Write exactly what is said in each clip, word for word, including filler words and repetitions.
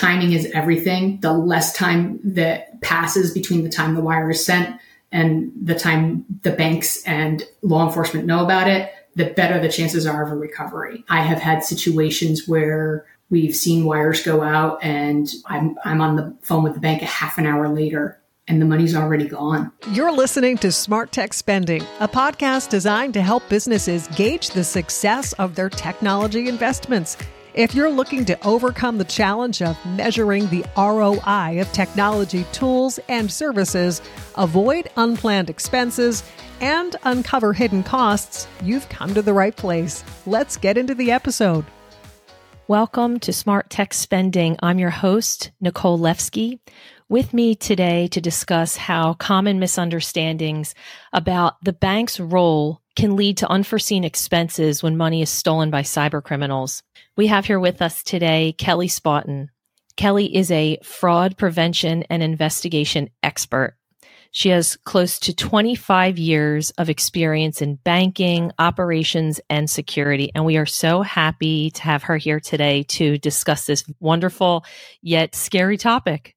timing is everything. The less time that passes between the time the wire is sent and the time the banks and law enforcement know about it, the better the chances are of a recovery. I have had situations where we've seen wires go out and I'm I'm on the phone with the bank a half an hour later and the money's already gone. You're listening to Smart Tech Spending, a podcast designed to help businesses gauge the success of their technology investments. If you're looking to overcome the challenge of measuring the R O I of technology tools and services, avoid unplanned expenses, and uncover hidden costs, you've come to the right place. Let's get into the episode. Welcome to Smart Tech Spending. I'm your host, Nicole Lefsky. With me today to discuss how common misunderstandings about the bank's role can lead to unforeseen expenses when money is stolen by cyber criminals. We have here with us today Kelly Spaughton. Kelly is a fraud prevention and investigation expert. She has close to twenty-five years of experience in banking, operations, and security. And we are so happy to have her here today to discuss this wonderful yet scary topic.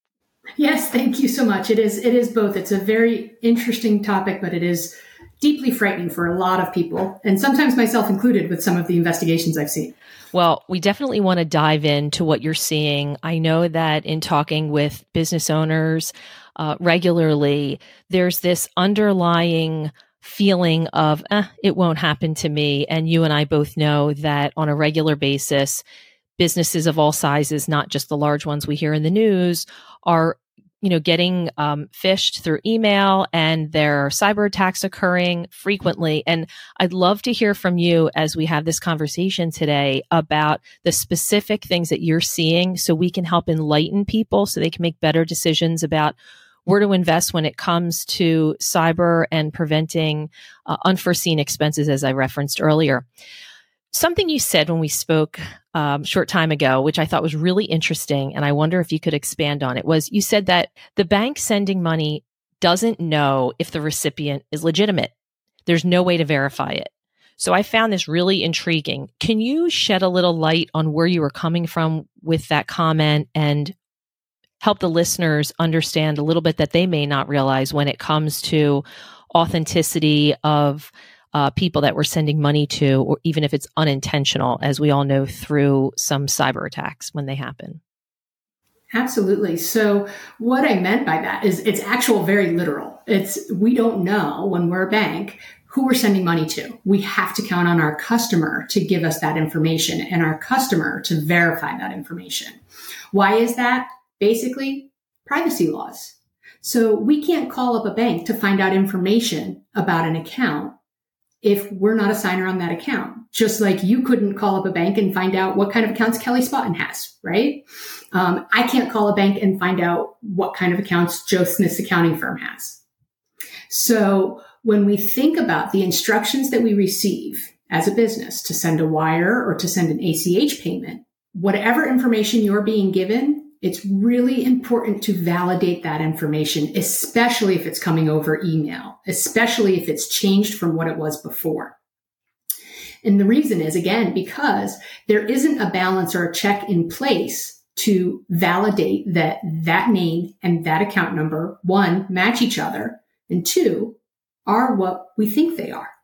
Yes, thank you so much. It is, it is both. It's a very interesting topic, but it is deeply frightening for a lot of people, and sometimes myself included with some of the investigations I've seen. Well, we definitely want to dive into what you're seeing. I know that in talking with business owners uh, regularly, there's this underlying feeling of, eh, it won't happen to me. And you and I both know that on a regular basis, businesses of all sizes, not just the large ones we hear in the news, are you know, getting um, phished through email, and there are cyber attacks occurring frequently. And I'd love to hear from you as we have this conversation today about the specific things that you're seeing so we can help enlighten people so they can make better decisions about where to invest when it comes to cyber and preventing uh, unforeseen expenses, as I referenced earlier. Something you said when we spoke um, short time ago, which I thought was really interesting, and I wonder if you could expand on it, was you said that the bank sending money doesn't know if the recipient is legitimate. There's no way to verify it. So I found this really intriguing. Can you shed a little light on where you were coming from with that comment and help the listeners understand a little bit that they may not realize when it comes to authenticity of Uh, people that we're sending money to, or even if it's unintentional, as we all know through some cyber attacks when they happen? Absolutely. So what I meant by that is it's actual very literal. It's we don't know when we're a bank who we're sending money to. We have to count on our customer to give us that information and our customer to verify that information. Why is that? Basically, privacy laws. So we can't call up a bank to find out information about an account if we're not a signer on that account. Just like you couldn't call up a bank and find out what kind of accounts Kelly Spaughton has, right? Um, I can't call a bank and find out what kind of accounts Joe Smith's accounting firm has. So when we think about the instructions that we receive as a business to send a wire or to send an A C H payment, whatever information you're being given, it's really important to validate that information, especially if it's coming over email, especially if it's changed from what it was before. And the reason is, again, because there isn't a balance or a check in place to validate that that name and that account number, one, match each other, and two, are what we think they are.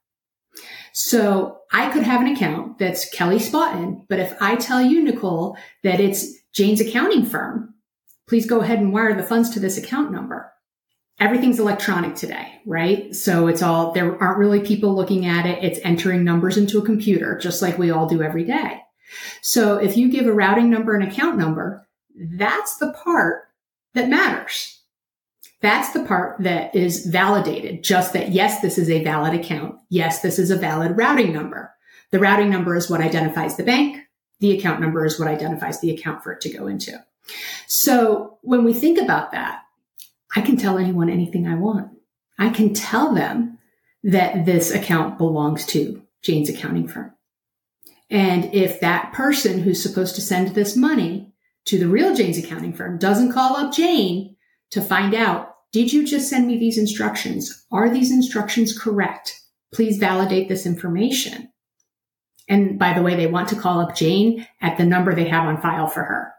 So I could have an account that's Kelly Spaughton, but if I tell you, Nicole, that it's Jane's accounting firm, please go ahead and wire the funds to this account number. Everything's electronic today, right? So it's all, there aren't really people looking at it. It's entering numbers into a computer, just like we all do every day. So if you give a routing number and account number, that's the part that matters. That's the part that is validated, just that, yes, this is a valid account. Yes, this is a valid routing number. The routing number is what identifies the bank. The account number is what identifies the account for it to go into. So when we think about that, I can tell anyone anything I want. I can tell them that this account belongs to Jane's accounting firm. And if that person who's supposed to send this money to the real Jane's accounting firm doesn't call up Jane to find out, did you just send me these instructions? Are these instructions correct? Please validate this information. And by the way, they want to call up Jane at the number they have on file for her.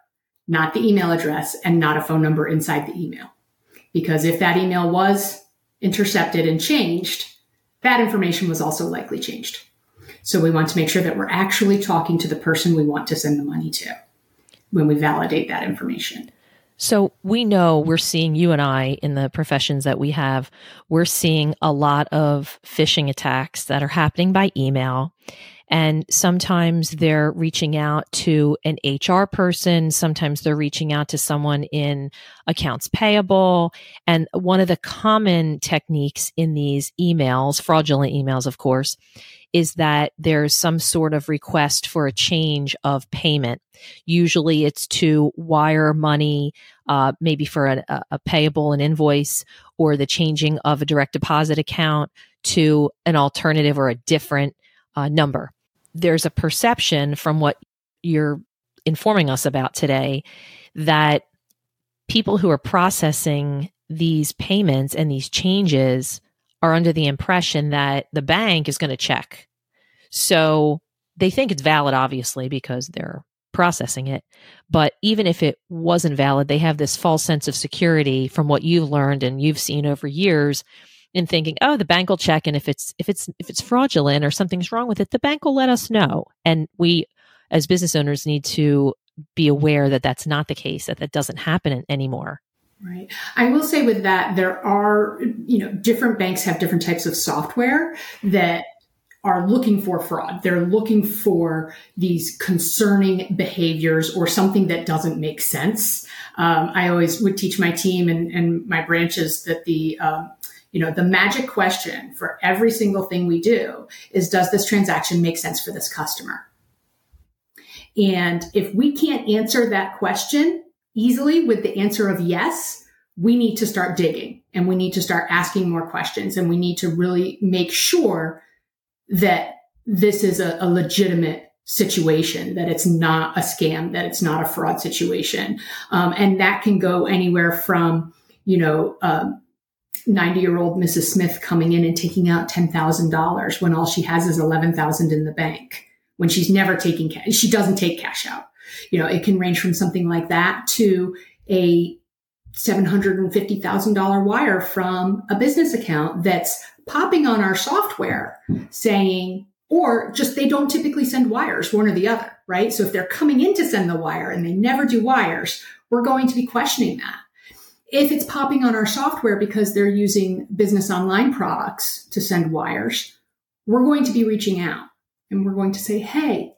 not the email address, and not a phone number inside the email. Because if that email was intercepted and changed, that information was also likely changed. So we want to make sure that we're actually talking to the person we want to send the money to when we validate that information. So we know, we're seeing, you and I, in the professions that we have, we're seeing a lot of phishing attacks that are happening by email. And sometimes they're reaching out to an H R person. Sometimes they're reaching out to someone in accounts payable. And one of the common techniques in these emails, fraudulent emails, of course, is that there's some sort of request for a change of payment. Usually it's to wire money, uh, maybe for a, a payable, an invoice, or the changing of a direct deposit account to an alternative or a different uh, number. There's a perception from what you're informing us about today that people who are processing these payments and these changes are under the impression that the bank is going to check. So they think it's valid, obviously, because they're processing it. But even if it wasn't valid, they have this false sense of security from what you've learned and you've seen over years in thinking, oh, the bank will check. And if it's, if it's, if it's fraudulent or something's wrong with it, the bank will let us know. And we, as business owners, need to be aware that that's not the case, that that doesn't happen anymore. Right. I will say with that, there are, you know, different banks have different types of software that are looking for fraud. They're looking for these concerning behaviors or something that doesn't make sense. Um, I always would teach my team and, and my branches that the, um, you know, the magic question for every single thing we do is, does this transaction make sense for this customer? And if we can't answer that question easily with the answer of yes, we need to start digging and we need to start asking more questions, and we need to really make sure that this is a, a legitimate situation, that it's not a scam, that it's not a fraud situation. Um, and that can go anywhere from, you know, um, ninety-year-old Missus Smith coming in and taking out ten thousand dollars when all she has is eleven thousand dollars in the bank, when she's never taking cash. She doesn't take cash out. You know, it can range from something like that to a seven hundred fifty thousand dollars wire from a business account that's popping on our software saying, or just they don't typically send wires, one or the other, right? So if they're coming in to send the wire and they never do wires, we're going to be questioning that. If it's popping on our software because they're using business online products to send wires, we're going to be reaching out and we're going to say, hey,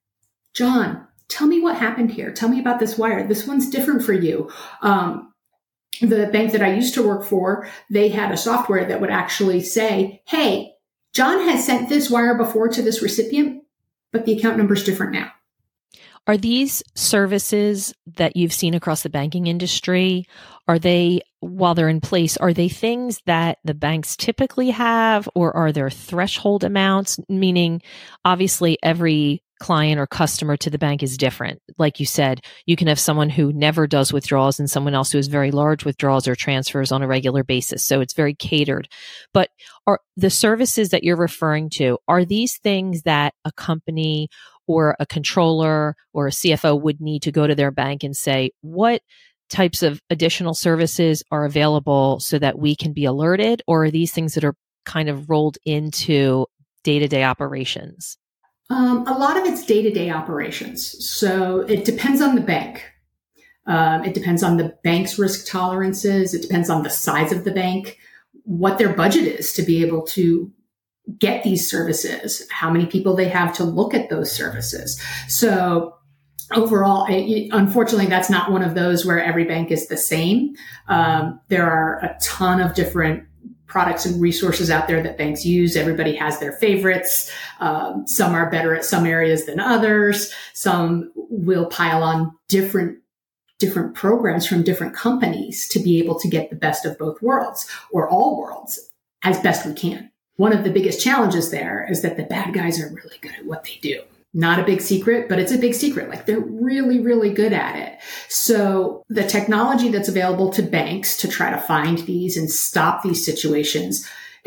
John, tell me what happened here. Tell me about this wire. This one's different for you. Um, the bank that I used to work for, they had a software that would actually say, hey, John has sent this wire before to this recipient, but the account number is different now. Are these services that you've seen across the banking industry, are they, while they're in place, are they things that the banks typically have, or are there threshold amounts? Meaning, obviously, every client or customer to the bank is different. Like you said, you can have someone who never does withdrawals and someone else who has very large withdrawals or transfers on a regular basis. So it's very catered. But are the services that you're referring to, are these things that a company or a controller or a C F O would need to go to their bank and say, what types of additional services are available so that we can be alerted? Or are these things that are kind of rolled into day-to-day operations? Um, a lot of it's day-to-day operations. So it depends on the bank. Um, it depends on the bank's risk tolerances. It depends on the size of the bank, what their budget is to be able to get these services, how many people they have to look at those services. So overall, it, unfortunately, that's not one of those where every bank is the same. Um, there are a ton of different products and resources out there that banks use. Everybody has their favorites. Um, some are better at some areas than others. Some will pile on different different programs from different companies to be able to get the best of both worlds, or all worlds, as best we can. One of the biggest challenges there is that the bad guys are really good at what they do. Not a big secret, but it's a big secret. Like, they're really, really good at it. So the technology that's available to banks to try to find these and stop these situations is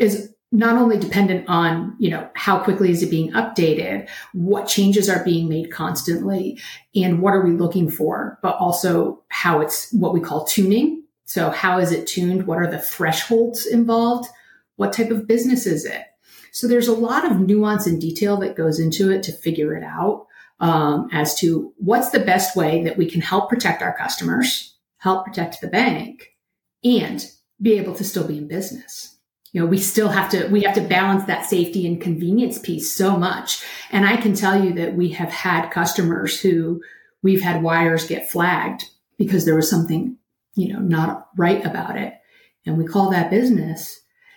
not only dependent on, you know, how quickly is it being updated, what changes are being made constantly, and what are we looking for, but also how it's what we call tuning. So how is it tuned? What are the thresholds involved? What type of business is it? So there's a lot of nuance and detail that goes into it to figure it out um, as to what's the best way that we can help protect our customers, help protect the bank, and be able to still be in business. You know, we still have to, we have to balance that safety and convenience piece so much. And I can tell you that we have had customers who we've had wires get flagged because there was something, you know, not right about it. And we call that business.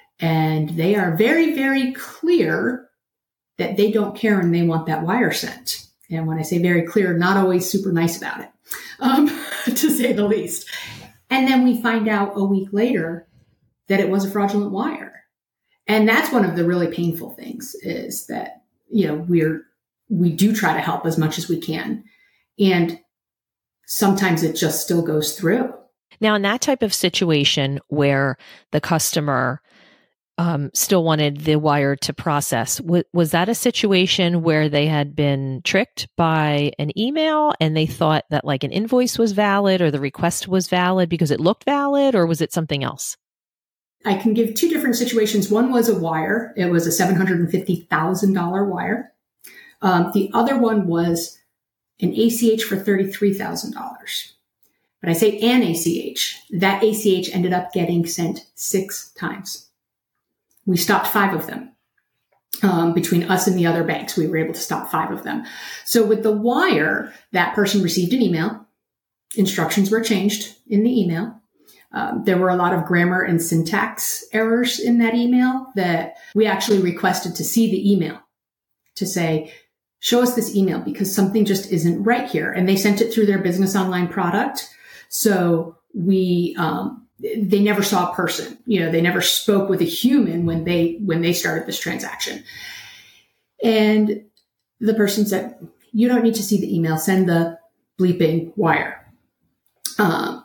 And they are very, very clear that they don't care and they want that wire sent. And when I say very clear, not always super nice about it, um, to say the least. And then we find out a week later that it was a fraudulent wire. And that's one of the really painful things is that, you know, we're, we do try to help as much as we can. And sometimes it just still goes through. Now, in that type of situation where the customer um, still wanted the wire to process, w- was that a situation where they had been tricked by an email and they thought that like an invoice was valid or the request was valid because it looked valid, or was it something else? I can give two different situations. One was a wire. It was a seven hundred fifty thousand dollars wire. Um, the other one was an A C H for thirty-three thousand dollars. But I say an A C H. That A C H ended up getting sent six times. We stopped five of them. Um, between us and the other banks, we were able to stop five of them. So with the wire, that person received an email. Instructions were changed in the email. Um, there were a lot of grammar and syntax errors in that email that we actually requested to see the email to say, show us this email because something just isn't right here. And they sent it through their business online product. So we, um, they never saw a person, you know, they never spoke with a human when they, when they started this transaction. And the person said, you don't need to see the email, send the bleeping wire. Um,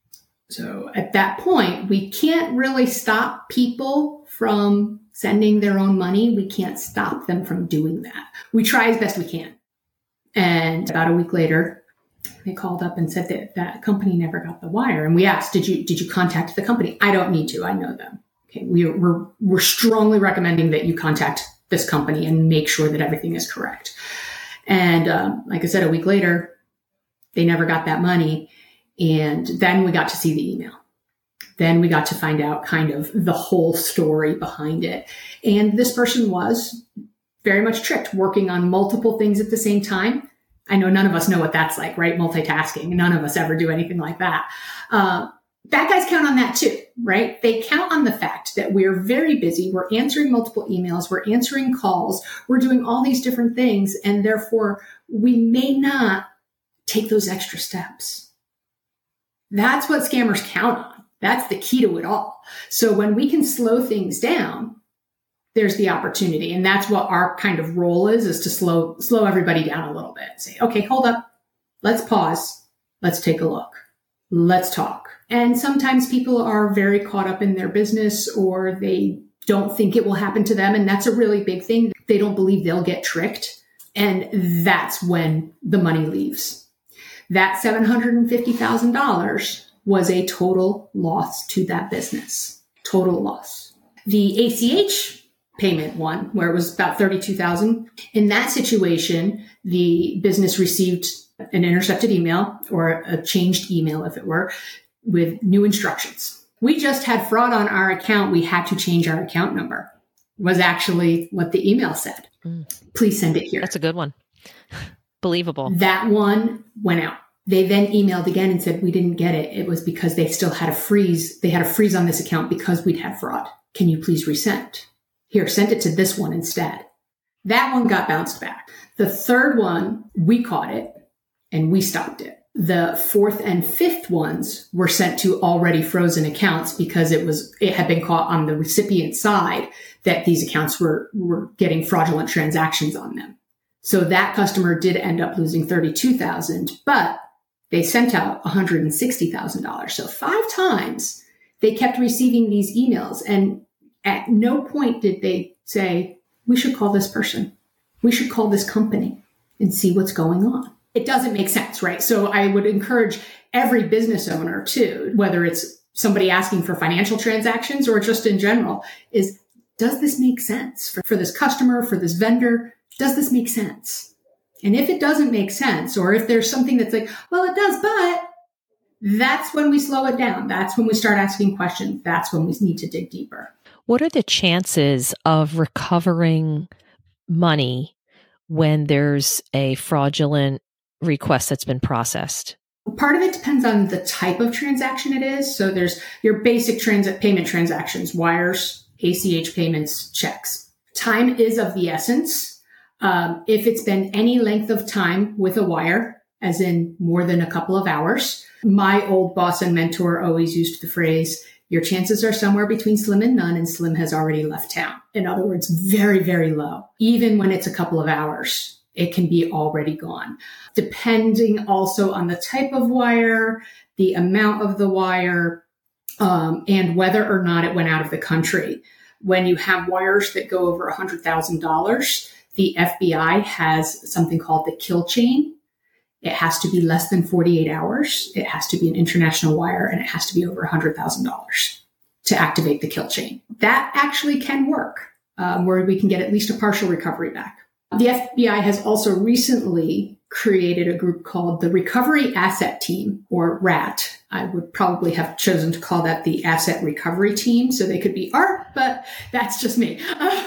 So at that point, we can't really stop people from sending their own money. We can't stop them from doing that. We try as best we can. And about a week later, they called up and said that that company never got the wire. And we asked, did you, did you contact the company? I don't need to. I know them. Okay. We, we're, we're strongly recommending that you contact this company and make sure that everything is correct. And um, like I said, a week later, they never got that money. And then we got to see the email. Then we got to find out kind of the whole story behind it. And this person was very much tricked, working on multiple things at the same time. I know none of us know what that's like, right? Multitasking. None of us ever do anything like that. Uh, bad guys count on that too, right? They count on the fact that we're very busy. We're answering multiple emails. We're answering calls. We're doing all these different things. And therefore, we may not take those extra steps. That's what scammers count on. That's the key to it all. So when we can slow things down, there's the opportunity. And that's what our kind of role is, is to slow, slow everybody down a little bit. Say, okay, hold up. Let's pause. Let's take a look. Let's talk. And sometimes people are very caught up in their business or they don't think it will happen to them. And that's a really big thing. They don't believe they'll get tricked. And that's when the money leaves. That seven hundred fifty thousand dollars was a total loss to that business. Total loss. The A C H payment one, where it was about thirty-two thousand dollars, in that situation, the business received an intercepted email or a changed email, if it were, with new instructions. We just had fraud on our account. We had to change our account number, was actually what the email said. Mm. Please send it here. That's a good one. Believable. That one went out. They then emailed again and said, we didn't get it. It was because they still had a freeze. They had a freeze on this account because we'd had fraud. Can you please resend? Here, send it to this one instead. That one got bounced back. The third one, we caught it and we stopped it. The fourth and fifth ones were sent to already frozen accounts because it was, it had been caught on the recipient side that these accounts were, were getting fraudulent transactions on them. So that customer did end up losing thirty-two thousand dollars, but they sent out one hundred sixty thousand dollars. So five times they kept receiving these emails. And At no point did they say, we should call this person. We should call this company and see what's going on. It doesn't make sense, right? So I would encourage every business owner too, whether it's somebody asking for financial transactions or just in general, is does this make sense for, for this customer, for this vendor? Does this make sense? And if it doesn't make sense, or if there's something that's like, well, it does, but that's when we slow it down. That's when we start asking questions. That's when we need to dig deeper. What are the chances of recovering money when there's a fraudulent request that's been processed? Part of it depends on the type of transaction it is. So there's your basic trans- payment transactions, wires, A C H payments, checks. Time is of the essence. Um, if it's been any length of time with a wire, as in more than a couple of hours, my old boss and mentor always used the phrase, your chances are somewhere between slim and none, and slim has already left town. In other words, very, very low. Even when it's a couple of hours, it can be already gone. Depending also on the type of wire, the amount of the wire, um, and whether or not it went out of the country. When you have wires that go over one hundred thousand dollars, the F B I has something called the kill chain. It has to be less than forty-eight hours. It has to be an international wire, and it has to be over one hundred thousand dollars to activate the kill chain. That actually can work, um, where we can get at least a partial recovery back. The F B I has also recently created a group called the Recovery Asset Team, or RAT. I would probably have chosen to call that the Asset Recovery Team, so they could be art, but that's just me.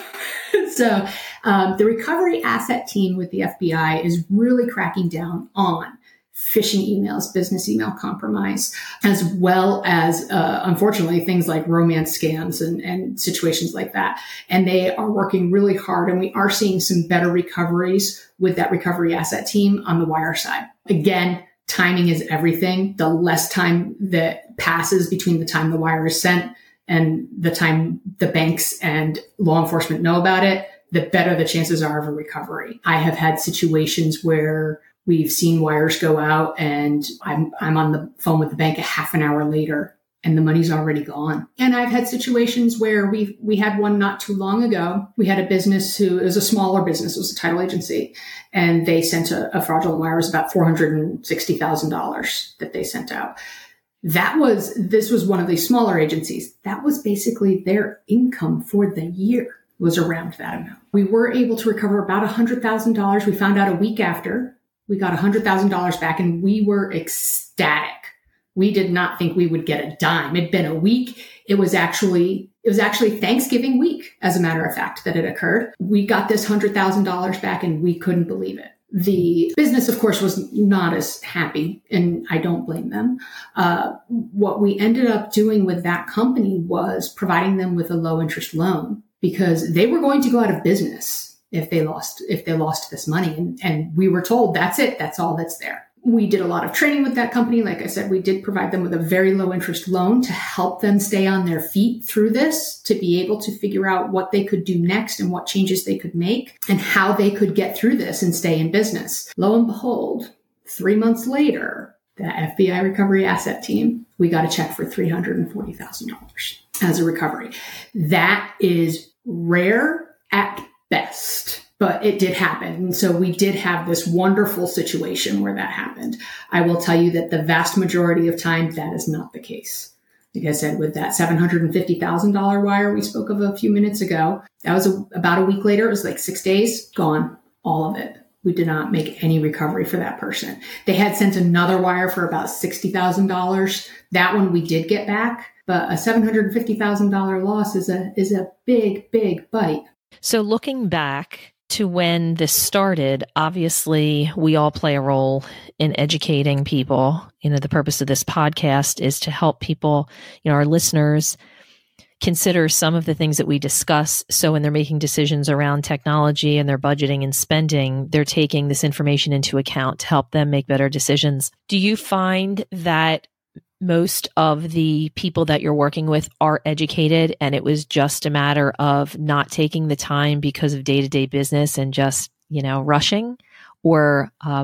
So um, the Recovery Asset Team with the F B I is really cracking down on phishing emails, business email compromise, as well as, uh, unfortunately, things like romance scams and, and situations like that. And they are working really hard, and we are seeing some better recoveries with that Recovery Asset Team on the wire side. Again, timing is everything. The less time that passes between the time the wire is sent and the time the banks and law enforcement know about it, the better the chances are of a recovery. I have had situations where we've seen wires go out and I'm I'm on the phone with the bank a half an hour later and the money's already gone. And I've had situations where we we had one not too long ago. We had a business who, it was a smaller business, it was a title agency, and they sent a, a fraudulent wire. It was about four hundred sixty thousand dollars that they sent out. That was, this was one of these smaller agencies. That was basically their income for the year, was around that amount. We were able to recover about one hundred thousand dollars. We found out a week after. We got one hundred thousand dollars back, and we were ecstatic. We did not think we would get a dime. It'd been a week. It was actually, it was actually Thanksgiving week, as a matter of fact, that it occurred. We got this one hundred thousand dollars back, and we couldn't believe it. The business, of course, was not as happy, and I don't blame them. Uh, what we ended up doing with that company was providing them with a low interest loan, because they were going to go out of business if they lost, if they lost this money. And, and we were told, that's it. That's all that's there. We did a lot of training with that company. Like I said, we did provide them with a very low interest loan to help them stay on their feet through this, to be able to figure out what they could do next and what changes they could make and how they could get through this and stay in business. Lo and behold, three months later, the F B I Recovery Asset Team, we got a check for three hundred forty thousand dollars as a recovery. That is rare at best, but it did happen. And so we did have this wonderful situation where that happened. I will tell you that the vast majority of time, that is not the case. Like I said, with that seven hundred fifty thousand dollars wire we spoke of a few minutes ago, that was a, about a week later. It was like six days, gone, all of it. We did not make any recovery for that person. They had sent another wire for about sixty thousand dollars. That one we did get back, but a seven hundred fifty thousand dollars loss is a, is a big, big bite. So looking back to when this started, obviously we all play a role in educating people. You know, the purpose of this podcast is to help people, you know, our listeners consider some of the things that we discuss. So when they're making decisions around technology and their budgeting and spending, they're taking this information into account to help them make better decisions. Do you find that most of the people that you're working with are educated and it was just a matter of not taking the time because of day-to-day business and just, you know, rushing? Or um,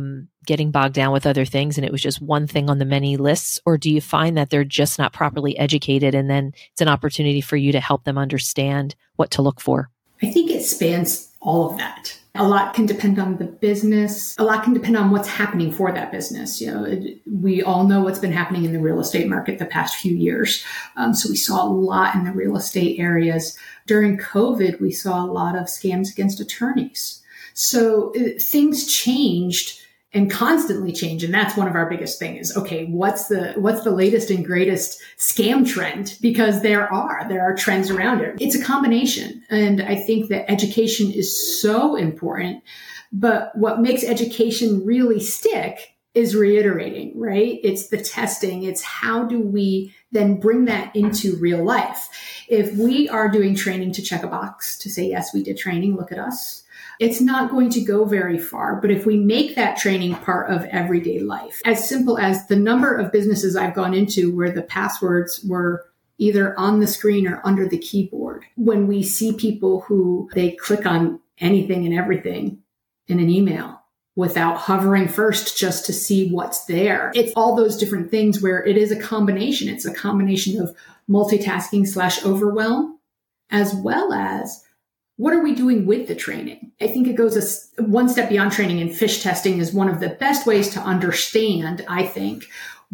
getting bogged down with other things and it was just one thing on the many lists? Or do you find that they're just not properly educated and then it's an opportunity for you to help them understand what to look for? I think it spans all of that. A lot can depend on the business. A lot can depend on what's happening for that business. You know, it, we all know what's been happening in the real estate market the past few years. Um, so we saw a lot in the real estate areas. During COVID, we saw a lot of scams against attorneys. So uh, things changed and constantly change. And that's one of our biggest things is, okay, what's the, what's the latest and greatest scam trend? Because there are, there are trends around it. It's a combination. And I think that education is so important, but what makes education really stick is reiterating, right? It's the testing. It's how do we then bring that into real life? If we are doing training to check a box to say, yes, we did training, look at us, it's not going to go very far. But if we make that training part of everyday life, as simple as the number of businesses I've gone into where the passwords were either on the screen or under the keyboard, when we see people who they click on anything and everything in an email without hovering first just to see what's there. It's all those different things where it is a combination. It's a combination of multitasking slash overwhelm, as well as what are we doing with the training? I think it goes a, one step beyond training, and fish testing is one of the best ways to understand, I think,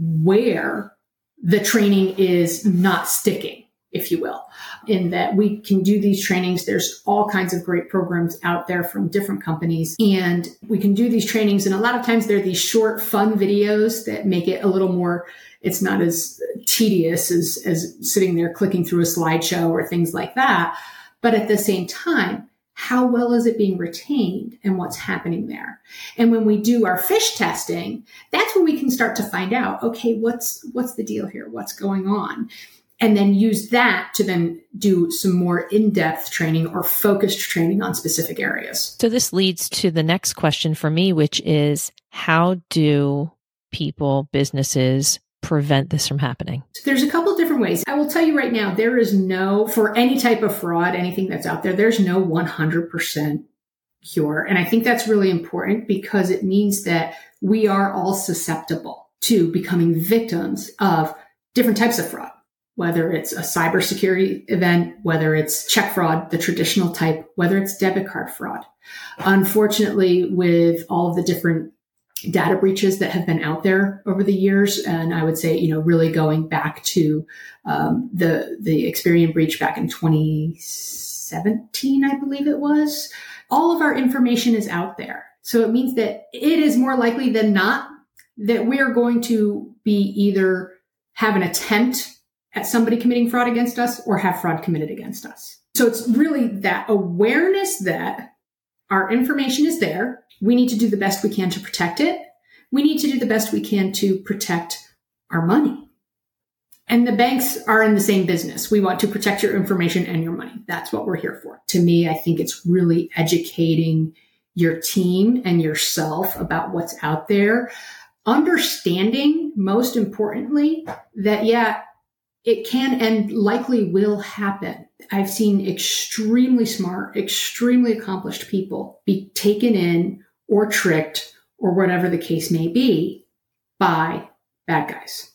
where the training is not sticking, if you will, in that we can do these trainings. There's all kinds of great programs out there from different companies, and we can do these trainings. And a lot of times they're these short, fun videos that make it a little more, it's not as tedious as, as sitting there clicking through a slideshow or things like that. But at the same time, how well is it being retained and what's happening there? And when we do our fish testing, that's when we can start to find out, okay, what's, what's the deal here? What's going on? And then use that to then do some more in-depth training or focused training on specific areas. So this leads to the next question for me, which is how do people, businesses, prevent this from happening? So there's a couple different ways. I will tell you right now, there is no, for any type of fraud, anything that's out there, there's no one hundred percent cure. And I think that's really important because it means that we are all susceptible to becoming victims of different types of fraud, whether it's a cybersecurity event, whether it's check fraud, the traditional type, whether it's debit card fraud. Unfortunately, with all of the different data breaches that have been out there over the years. And I would say, you know, really going back to um, the, the Experian breach back in twenty seventeen, I believe it was. All of our information is out there. So it means that it is more likely than not that we are going to be either have an attempt at somebody committing fraud against us or have fraud committed against us. So it's really that awareness that our information is there. We need to do the best we can to protect it. We need to do the best we can to protect our money. And the banks are in the same business. We want to protect your information and your money. That's what we're here for. To me, I think it's really educating your team and yourself about what's out there. Understanding, most importantly, that, yeah, it can and likely will happen. I've seen extremely smart, extremely accomplished people be taken in or tricked or whatever the case may be by bad guys.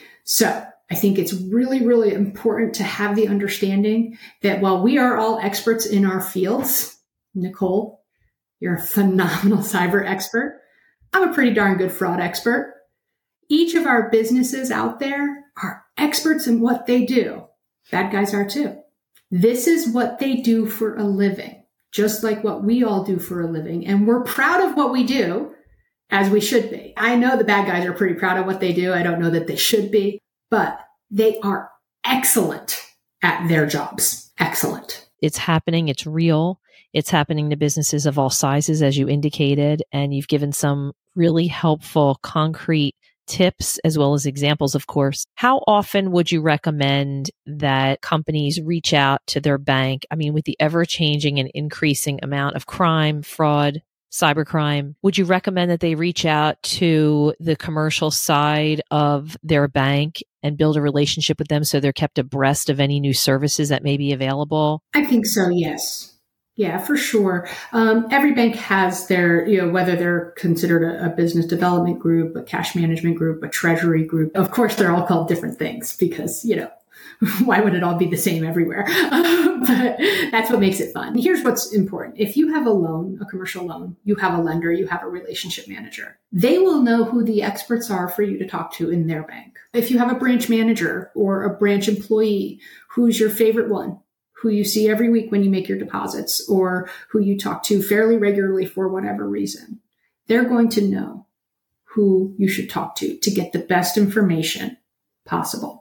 So I think it's really, really important to have the understanding that while we are all experts in our fields, Nicole, you're a phenomenal cyber expert. I'm a pretty darn good fraud expert. Each of our businesses out there are experts in what they do. Bad guys are too. This is what they do for a living, just like what we all do for a living. And we're proud of what we do, as we should be. I know the bad guys are pretty proud of what they do. I don't know that they should be, but they are excellent at their jobs. Excellent. It's happening. It's real. It's happening to businesses of all sizes, as you indicated. And you've given some really helpful, concrete tips as well as examples, of course. How often would you recommend that companies reach out to their bank? I mean, with the ever-changing and increasing amount of crime, fraud, cybercrime, would you recommend that they reach out to the commercial side of their bank and build a relationship with them so they're kept abreast of any new services that may be available? I think so, yes. Yeah, for sure. Um, every bank has their, you know, whether they're considered a, a business development group, a cash management group, a treasury group. Of course, they're all called different things because, you know, why would it all be the same everywhere? But that's what makes it fun. Here's what's important. If you have a loan, a commercial loan, you have a lender, you have a relationship manager. They will know who the experts are for you to talk to in their bank. If you have a branch manager or a branch employee, who's your favorite one, who you see every week when you make your deposits or who you talk to fairly regularly for whatever reason, they're going to know who you should talk to to get the best information possible.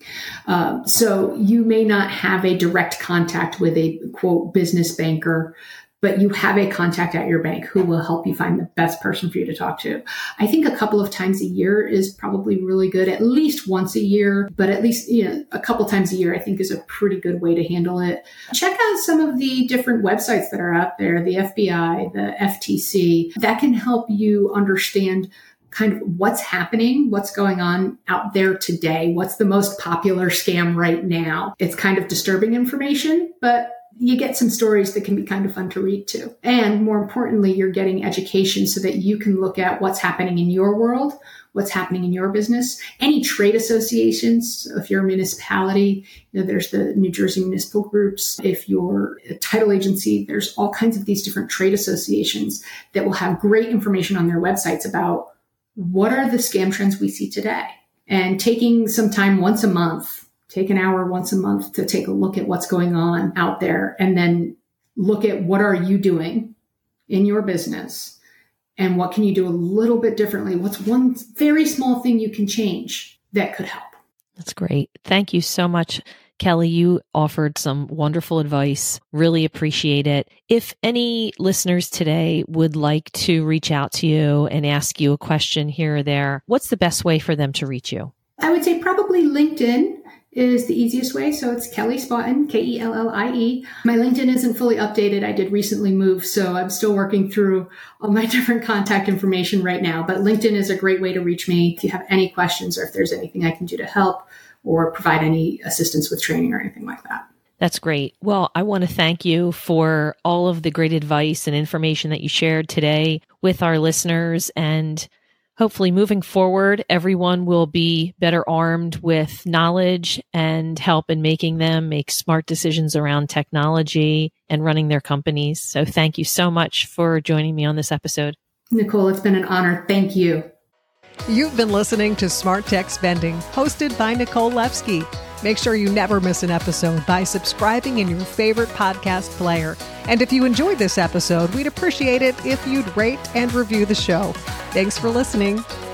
Um, so you may not have a direct contact with a quote business banker, but you have a contact at your bank who will help you find the best person for you to talk to. I think a couple of times a year is probably really good, at least once a year, but at least, you know, a couple times a year, I think is a pretty good way to handle it. Check out some of the different websites that are out there, the F B I, the F T C, that can help you understand kind of what's happening, what's going on out there today, what's the most popular scam right now. It's kind of disturbing information, but you get some stories that can be kind of fun to read too. And more importantly, you're getting education so that you can look at what's happening in your world, what's happening in your business. Any trade associations, if you're a municipality, you know, there's the New Jersey Municipal Groups. If you're a title agency, there's all kinds of these different trade associations that will have great information on their websites about what are the scam trends we see today. And taking some time once a month, take an hour once a month to take a look at what's going on out there and then look at what are you doing in your business and what can you do a little bit differently? What's one very small thing you can change that could help? That's great. Thank you so much, Kelly. You offered some wonderful advice. Really appreciate it. If any listeners today would like to reach out to you and ask you a question here or there, what's the best way for them to reach you? I would say probably LinkedIn is the easiest way. So it's Kelly Spaughton, K E L L I E. My LinkedIn isn't fully updated. I did recently move, so I'm still working through all my different contact information right now. But LinkedIn is a great way to reach me if you have any questions or if there's anything I can do to help or provide any assistance with training or anything like that. That's great. Well, I want to thank you for all of the great advice and information that you shared today with our listeners. And hopefully moving forward, everyone will be better armed with knowledge and help in making them make smart decisions around technology and running their companies. So thank you so much for joining me on this episode. Nicole, it's been an honor. Thank you. You've been listening to Smart Tech Spending, hosted by Nicole Levsky. Make sure you never miss an episode by subscribing in your favorite podcast player. And if you enjoyed this episode, we'd appreciate it if you'd rate and review the show. Thanks for listening.